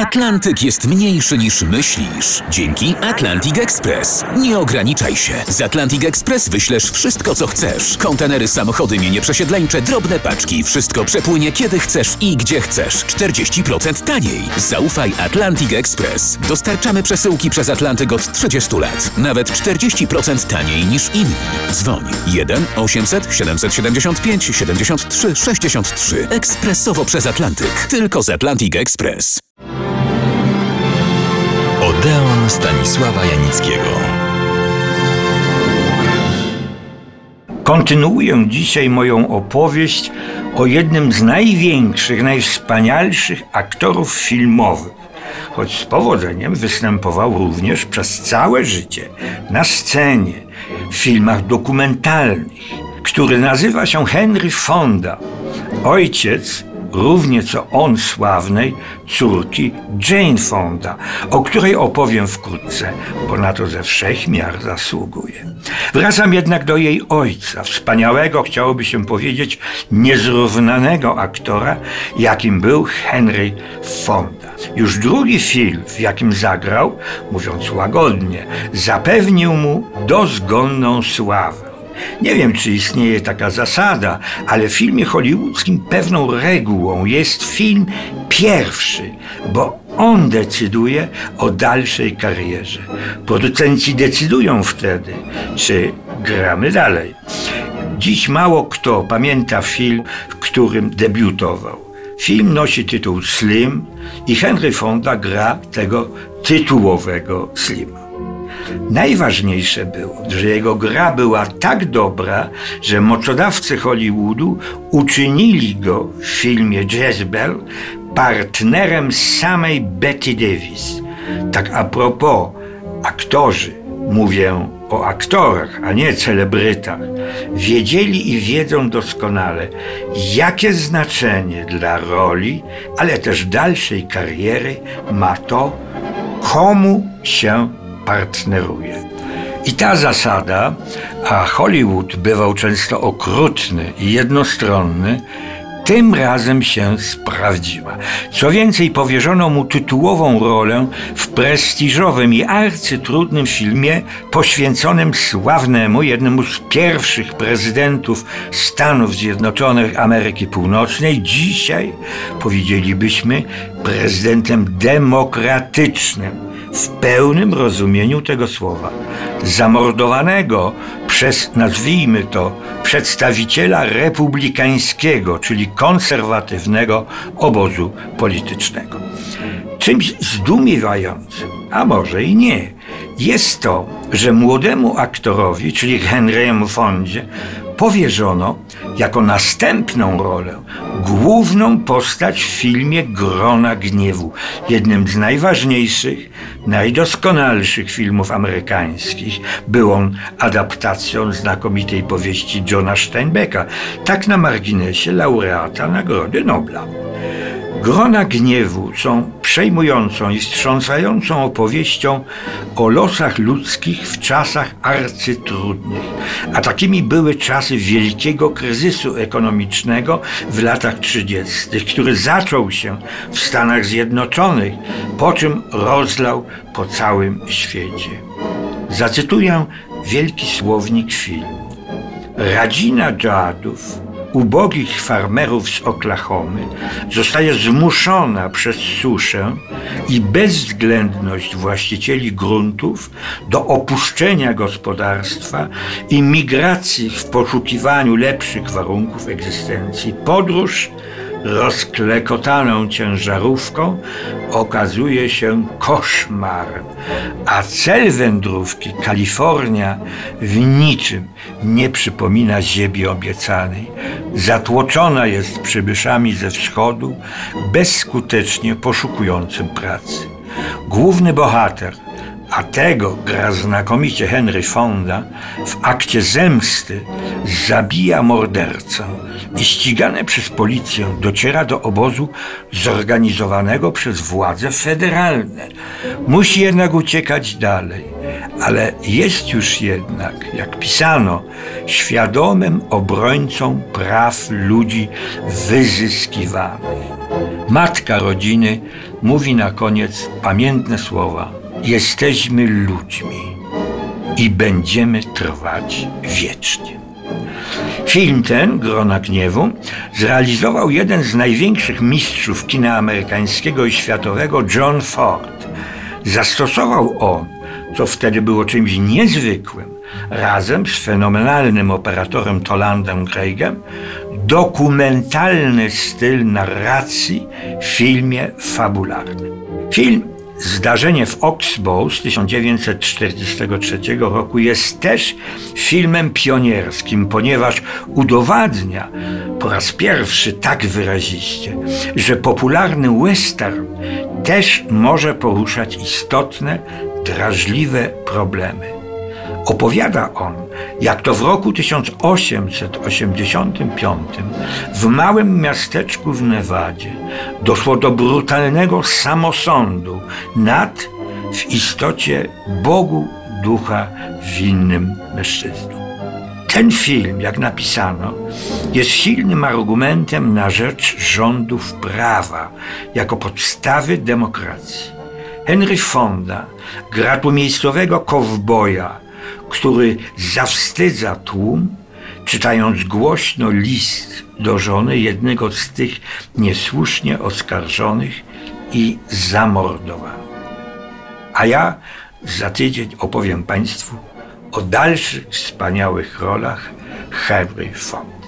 Atlantyk jest mniejszy niż myślisz. Dzięki Atlantic Express. Nie ograniczaj się. Z Atlantic Express wyślesz wszystko, co chcesz. Kontenery, samochody, mienie przesiedleńcze, drobne paczki. Wszystko przepłynie kiedy chcesz i gdzie chcesz. 40% taniej. Zaufaj Atlantic Express. Dostarczamy przesyłki przez Atlantyk od 30 lat. Nawet 40% taniej niż inni. Dzwoń 1 800 775 73 63. Ekspresowo przez Atlantyk. Tylko z Atlantic Express. Odeon Stanisława Janickiego. Kontynuuję dzisiaj moją opowieść o jednym z największych, najwspanialszych aktorów filmowych, choć z powodzeniem występował również przez całe życie na scenie, w filmach dokumentalnych, który nazywa się Henry Fonda, ojciec równie co on sławnej córki Jane Fonda, o której opowiem wkrótce, bo na to ze wszech miar zasługuje. Wracam jednak do jej ojca, wspaniałego, chciałoby się powiedzieć, niezrównanego aktora, jakim był Henry Fonda. Już drugi film, w jakim zagrał, mówiąc łagodnie, zapewnił mu dozgonną sławę. Nie wiem, czy istnieje taka zasada, ale w filmie hollywoodzkim pewną regułą jest film pierwszy, bo on decyduje o dalszej karierze. Producenci decydują wtedy, czy gramy dalej. Dziś mało kto pamięta film, w którym debiutował. Film nosi tytuł Slim i Henry Fonda gra tego tytułowego Slima. Najważniejsze było, że jego gra była tak dobra, że mocodawcy Hollywoodu uczynili go w filmie Jezebel partnerem samej Bette Davis. Tak a propos, aktorzy, mówię o aktorach, a nie celebrytach, wiedzieli i wiedzą doskonale, jakie znaczenie dla roli, ale też dalszej kariery ma to, komu się partneruje. I ta zasada, a Hollywood bywał często okrutny i jednostronny, tym razem się sprawdziła. Co więcej, powierzono mu tytułową rolę w prestiżowym i arcytrudnym filmie poświęconym sławnemu, jednemu z pierwszych prezydentów Stanów Zjednoczonych Ameryki Północnej, dzisiaj powiedzielibyśmy prezydentem demokratycznym, w pełnym rozumieniu tego słowa, zamordowanego przez, nazwijmy to, przedstawiciela republikańskiego, czyli konserwatywnego obozu politycznego. Czymś zdumiewającym, a może i nie, jest to, że młodemu aktorowi, czyli Henry'emu Fondzie, powierzono jako następną rolę główną postać w filmie Grona Gniewu, jednym z najważniejszych, najdoskonalszych filmów amerykańskich. Był on adaptacją znakomitej powieści Johna Steinbecka, tak na marginesie laureata Nagrody Nobla. Grona Gniewu są przejmującą i wstrząsającą opowieścią o losach ludzkich w czasach arcytrudnych, a takimi były czasy wielkiego kryzysu ekonomicznego w latach 30., który zaczął się w Stanach Zjednoczonych, po czym rozlał po całym świecie. Zacytuję wielki słownik filmu. Rodzina Joadów, ubogich farmerów z Oklahomy, zostaje zmuszona przez suszę i bezwzględność właścicieli gruntów do opuszczenia gospodarstwa i migracji w poszukiwaniu lepszych warunków egzystencji. Podróż rozklekotaną ciężarówką okazuje się koszmarem, a cel wędrówki, Kalifornia, w niczym nie przypomina ziemi obiecanej. Zatłoczona jest przybyszami ze wschodu, bezskutecznie poszukującym pracy. Główny bohater, a tego gra znakomicie Henry Fonda, w akcie zemsty zabija mordercę i ścigany przez policję dociera do obozu zorganizowanego przez władze federalne. Musi jednak uciekać dalej, ale jest już jednak, jak pisano, świadomym obrońcą praw ludzi wyzyskiwanych. Matka rodziny mówi na koniec pamiętne słowa: jesteśmy ludźmi i będziemy trwać wiecznie. Film ten, Grona Gniewu, zrealizował jeden z największych mistrzów kina amerykańskiego i światowego, John Ford. Zastosował on, co wtedy było czymś niezwykłym, razem z fenomenalnym operatorem Tolandem Craigiem, dokumentalny styl narracji w filmie fabularnym. Film Zdarzenie w Oxbow z 1943 roku jest też filmem pionierskim, ponieważ udowadnia po raz pierwszy tak wyraziście, że popularny western też może poruszać istotne, drażliwe problemy. Opowiada on, jak to w roku 1885 w małym miasteczku w Nevadzie doszło do brutalnego samosądu nad w istocie Bogu ducha winnym mężczyzną. Ten film, jak napisano, jest silnym argumentem na rzecz rządów prawa jako podstawy demokracji. Henry Fonda gra tu miejscowego kowboja, który zawstydza tłum, czytając głośno list do żony jednego z tych niesłusznie oskarżonych i zamordowanych. A ja za tydzień opowiem Państwu o dalszych wspaniałych rolach Henry Fonda.